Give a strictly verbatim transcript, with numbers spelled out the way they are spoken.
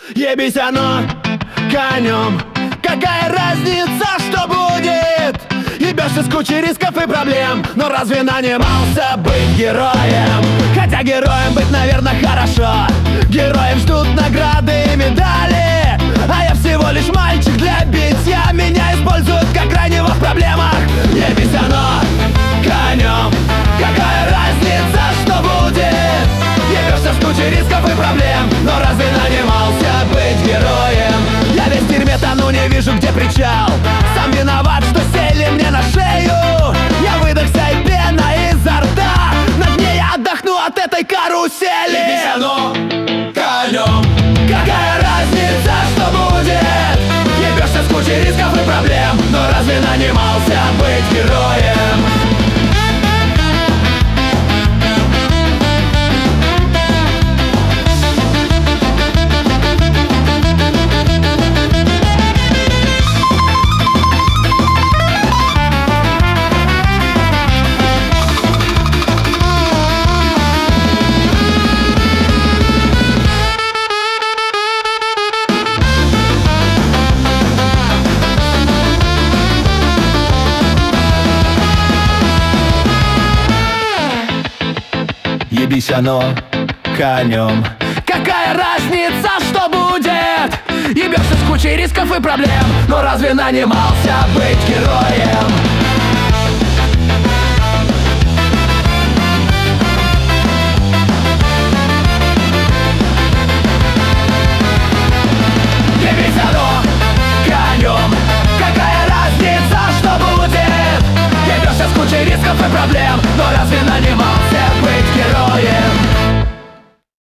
Ебись оно конем, какая разница, что будет? Ебешься с кучей рисков и проблем, но разве нанимался быть героем? Хотя героем быть, наверное, хорошо. Героев ждут награды и медали, а я всего лишь мальчик для битья. Меня используют как крайнего в проблемах. Ебись оно конем, какая разница, что будет? Ебешься с кучей рисков и проблем, но разве нанимался быть героем? Я весь в дерьме тону, не вижу, где причал. Сам виноват, что сели мне на шею. Я выдохся и пена изо рта. На дне я отдохну от этой карусели. Ебись оно конем, Какая разница, что будет? Ебешься с кучей рисков и проблем, но разве нанимался быть героем? Ебись оно конем, какая разница, что будет? Ебешься с кучей рисков и проблем, но разве нанимался быть героем?